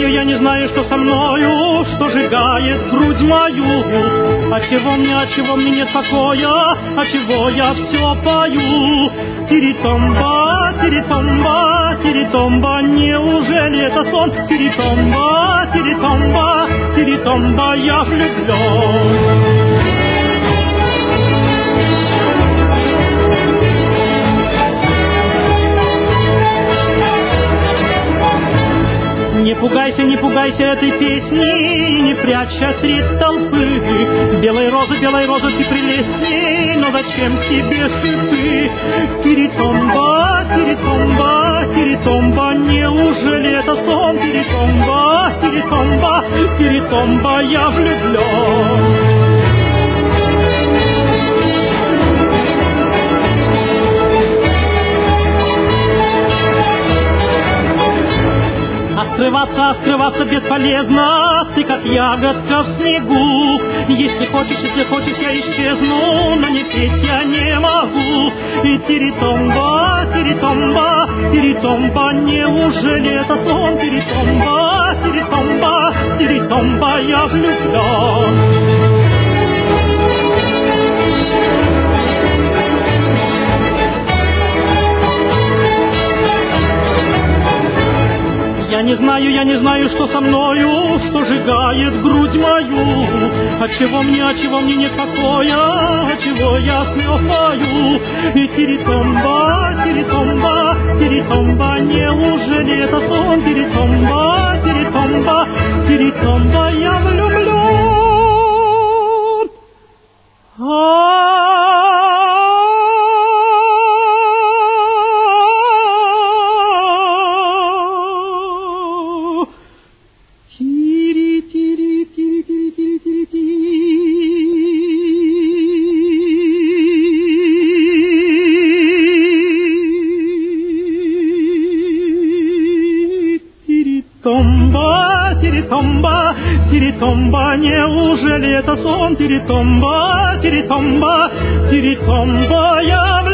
я не знаю, что со мною, что сжигает грудь мою. Отчего мне нет покоя, отчего я все пою? Тири-томба, тири-томба, тири-томба, неужели это сон? Тири-томба, тири-томба, тири-томба, я влюблен. Не пугайся этой песни, не прячься средь толпы. Белой розы, ты прелестней, но зачем тебе шипы? Тири-томба, тири-томба, тири-томба, неужели это сон? Тири-томба, тири-томба, тири-томба, я влюблен. Скрываться бесполезно, ты как ягодка в снегу. Если хочешь, я исчезну, но не петь я не могу. И тири-томба, тири-томба, тири-томба, неужели это сон? Тири-томба, тири-томба, тири-томба, я влюблен. Я не знаю, что со мною, что сжигает грудь мою. Отчего мне нет покоя, отчего я смех пою? И тири-томба, тири-томба, тири-томба, неужели это сон? Тири-томба, тири-томба, тири-томба, я влюблен. Тири-томба, тири-томба, неужели это сон? Тири-томба, тири-томба, тири-томба, я